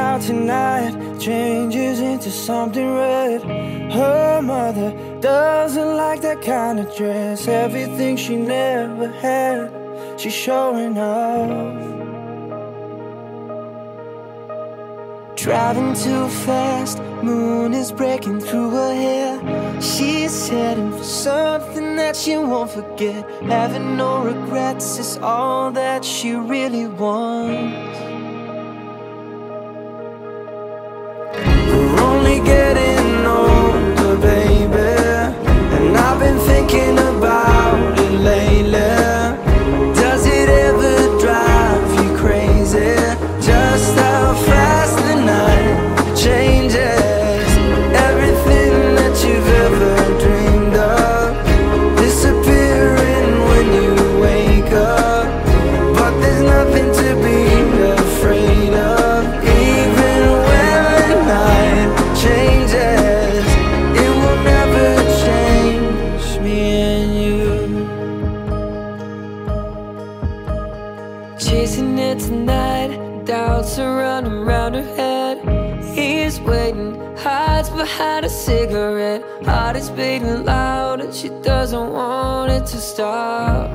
out tonight changes into something red. Her mother doesn't like that kind of dress. Everything she never had, she's showing off. Driving too fast, moon is breaking through her hair. She's heading for something that she won't forget. Having no regrets is all that she really wants. We're only getting older, baby, and I've been thinking about it lately. Does it ever drive you crazy? Just how fast the night changes. Everything that you've ever dreamed of disappearing when you wake up. But there's nothing to be afraid of. Even when the night changes, it will never change me and you. Chasing it tonight, doubts are running around her head. He's waiting, hides behind a cigarette. Heart is beating loud and she doesn't want it to stop.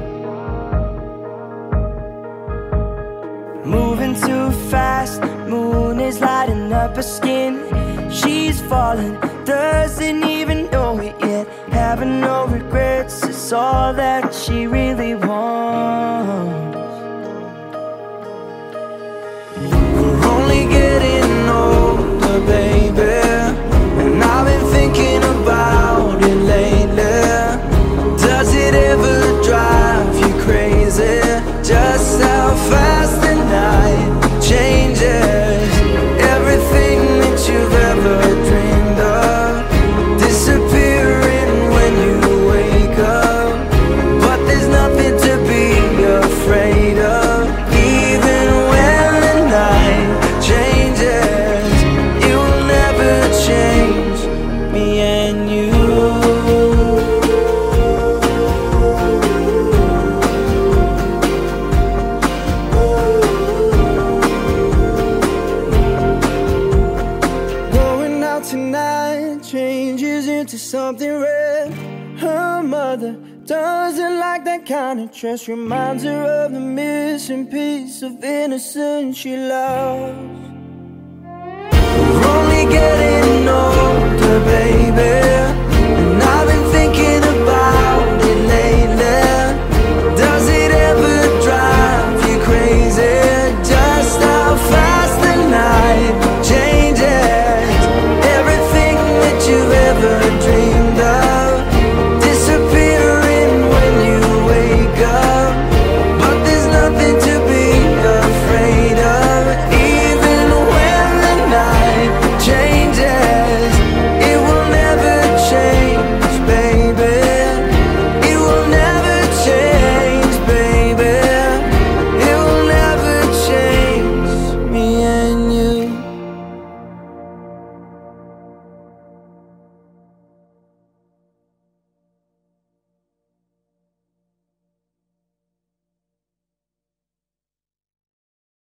Moving too fast, moon is lighting up her skin. She's falling, doesn't even know it yet. Having no regrets is all that she really wants. We're only getting older, baby, and I've been thinking about it lately. Does it ever drive you crazy? Just how fast the night changes. Everything that you've ever dreamed of disappearing when you wake up. But there's nothing to be afraid of. Even when the night changes, it will never change me and you. Going out tonight changes into something red. Her mother doesn't like that kind of dress. Reminds her of the missing piece of innocence she lost. We're only getting older, baby,